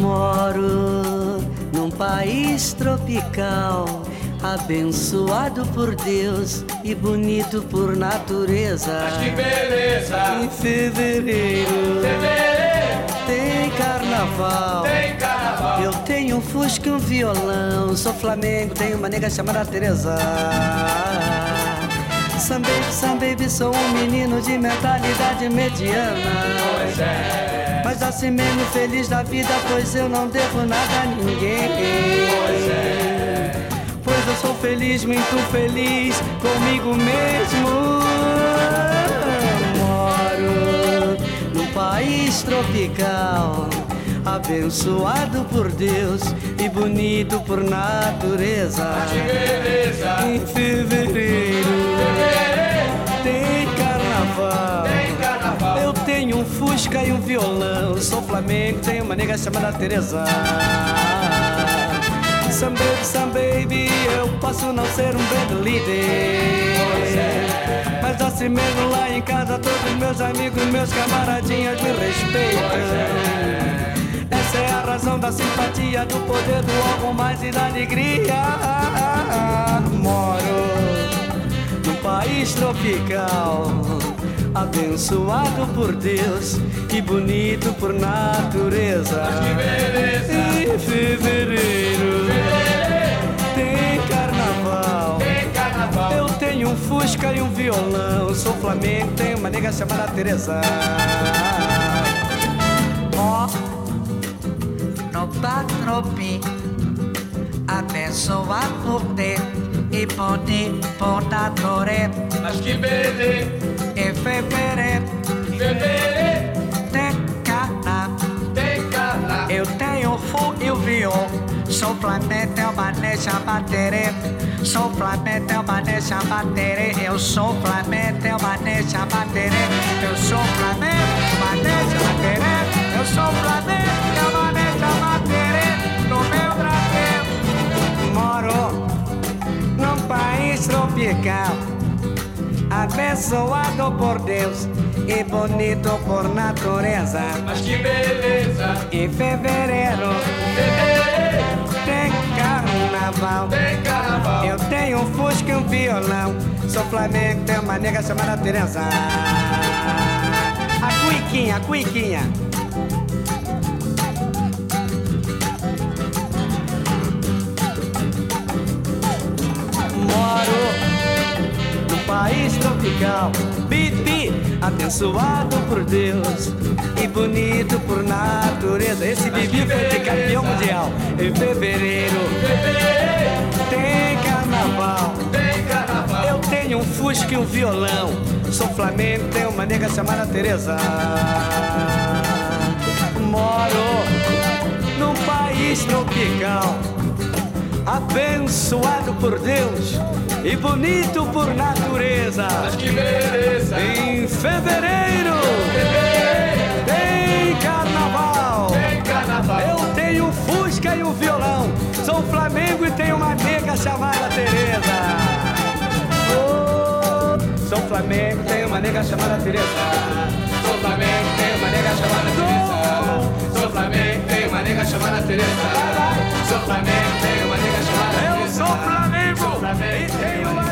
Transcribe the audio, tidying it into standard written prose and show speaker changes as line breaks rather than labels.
Moro num país tropical, abençoado por Deus e bonito por natureza.
Mas que beleza!
Em fevereiro tem carnaval.
Tem carnaval.
Eu tenho um fusca e um violão. Sou Flamengo, tenho uma nega chamada Teresa. Some baby, sou um menino de mentalidade mediana.
Pois é.
Mas assim mesmo feliz da vida, pois eu não devo nada a ninguém.
Pois é.
Pois eu sou feliz, muito feliz comigo mesmo. Moro num país tropical, abençoado por Deus e bonito por natureza.
Mas que beleza!
Em fevereiro tem carnaval.
Tem carnaval.
Eu tenho um fusca e um violão. Sou Flamengo, tenho uma nega chamada Teresa. Some baby, eu posso não ser um band líder, mas assim mesmo lá em casa todos meus amigos, meus camaradinhas me respeitam. Essa é a razão da simpatia, do poder do algo mais e da alegria. Moro num país tropical, abençoado por Deus e bonito por natureza.
Mas que beleza!
Em fevereiro tem carnaval.
Tem carnaval.
Eu tenho um fusca e um violão. Sou Flamengo, tenho uma nega chamada Teresa.
Ó, no Patropi, abençoado por Deus e bonito por natureza.
Mas que beleza!
Em fevereiro tem carnaval.
Tem carnaval.
Eu tenho o fogo e o viol. Sou Flamengo, tenho uma nega chamada Tereza. Sou Flamengo, tenho uma nega chamada Tereza. Eu sou Flamengo, tenho uma nega chamada Tereza. Eu sou Flamengo, uma nega chamada Tereza. Eu sou Flamengo, tenho uma nega chamada Tereza. No meu Brasil
Moro num país tropical, abençoado por Deus e bonito por natureza.
Mas que beleza!
Em fevereiro tem carnaval.
Tem carnaval.
Eu tenho um fusca e um violão. Sou Flamengo, tenho uma nega chamada Teresa. A cuiquinha. Moro num país tropical, Bibi, abençoado por Deus e bonito por natureza. Esse Bibi foi de campeão mundial. Em fevereiro tem carnaval.
Tem carnaval.
Eu tenho um fusca e um violão. Sou Flamengo, tenho uma nega chamada Teresa. Moro num país tropical, abençoado por Deus e bonito por natureza.
Mas que beleza!
Em fevereiro tem carnaval.
Tem carnaval.
Eu tenho um fusca e um violão. Sou Flamengo e tenho uma nega chamada Teresa. Oh, sou Flamengo, tenho uma nega chamada Teresa.
Sou Flamengo, tenho uma nega chamada Teresa. Sou Flamengo, tenho uma nega chamada Teresa. Sou Flamengo, tenho uma nega chamada Teresa.
Eu sou Flamengo
Sou Flamengo,
e tenho uma